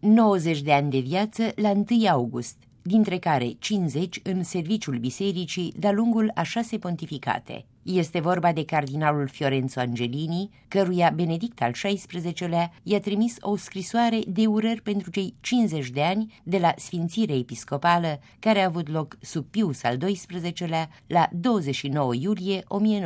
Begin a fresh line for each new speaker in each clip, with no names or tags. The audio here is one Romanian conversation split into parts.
90 de ani de viață la 1 august, dintre care 50 în serviciul bisericii de-a lungul a 6 pontificate. Este vorba de cardinalul Fiorenzo Angelini, căruia Benedict al XVI-lea i-a trimis o scrisoare de urări pentru cei 50 de ani de la sfințire episcopală care a avut loc sub Pius al XII-lea la 29 iulie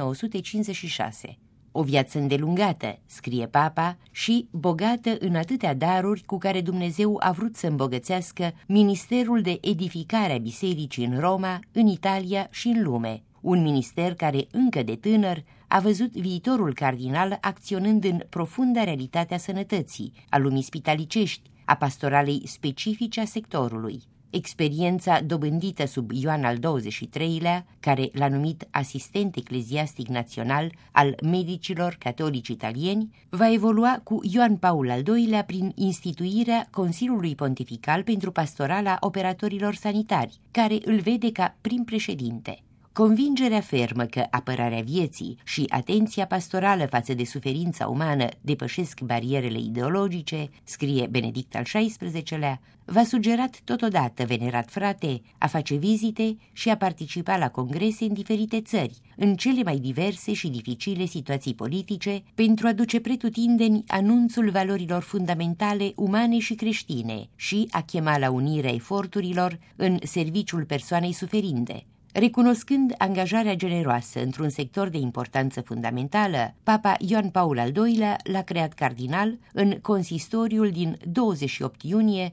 1956. O viață îndelungată, scrie papa, și bogată în atâtea daruri cu care Dumnezeu a vrut să îmbogățească ministerul de edificare a bisericii în Roma, în Italia și în lume. Un minister care, încă de tânăr, a văzut viitorul cardinal acționând în profunda realitate a sănătății, a lumii spitalicești, a pastoralei specifice a sectorului. Experiența dobândită sub Ioan al XXIII-lea, care l-a numit asistent ecleziastic național al medicilor catolici italieni, va evolua cu Ioan Paul al II-lea prin instituirea Consiliului Pontifical pentru Pastorala Operatorilor Sanitari, care îl vede ca prim președinte. Convingerea fermă că apărarea vieții și atenția pastorală față de suferința umană depășesc barierele ideologice, scrie Benedict al XVI-lea, v-a sugerat totodată, venerat frate, a face vizite și a participa la congrese în diferite țări, în cele mai diverse și dificile situații politice, pentru a duce pretutindeni anunțul valorilor fundamentale umane și creștine și a chema la unirea eforturilor în serviciul persoanei suferinde. Recunoscând angajarea generoasă într-un sector de importanță fundamentală, Papa Ioan Paul al II-lea l-a creat cardinal în consistoriul din 28 iunie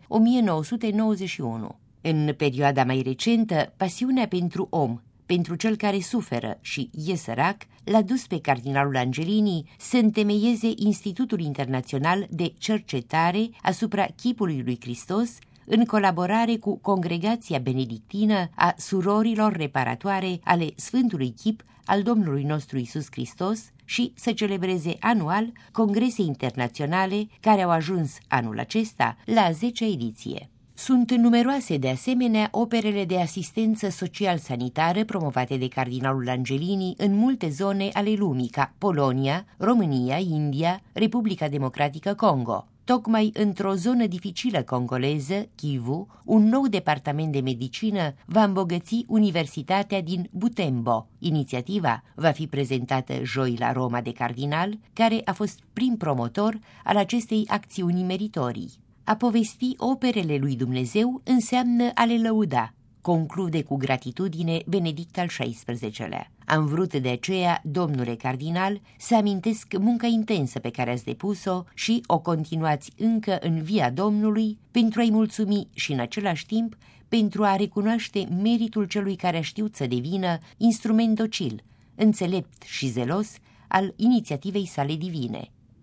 1991. În perioada mai recentă, pasiunea pentru om, pentru cel care suferă și e sărac, l-a dus pe cardinalul Angelini să întemeieze Institutul Internațional de Cercetare asupra chipului lui Hristos, în colaborare cu Congregația Benedictină a Surorilor Reparatoare ale Sfântului Chip al Domnului nostru Iisus Hristos și să celebreze anual congrese internaționale care au ajuns anul acesta la 10-a ediție. Sunt numeroase de asemenea operele de asistență social-sanitară promovate de cardinalul Angelini în multe zone ale lumii, ca Polonia, România, India, Republica Democratică Congo. Tocmai într-o zonă dificilă congoleză, Kivu, un nou departament de medicină va îmbogăți Universitatea din Butembo. Inițiativa va fi prezentată joi la Roma de cardinal, care a fost prim promotor al acestei acțiuni meritorii. A povesti operele lui Dumnezeu înseamnă a le lăuda, conclude cu gratitudine Benedict al XVI-lea. Am vrut de aceea, domnule cardinal, să amintesc munca intensă pe care ați depus-o și o continuați încă în via Domnului pentru a-i mulțumi și în același timp pentru a recunoaște meritul celui care a știut să devină instrument docil, înțelept și zelos al inițiativei sale divine.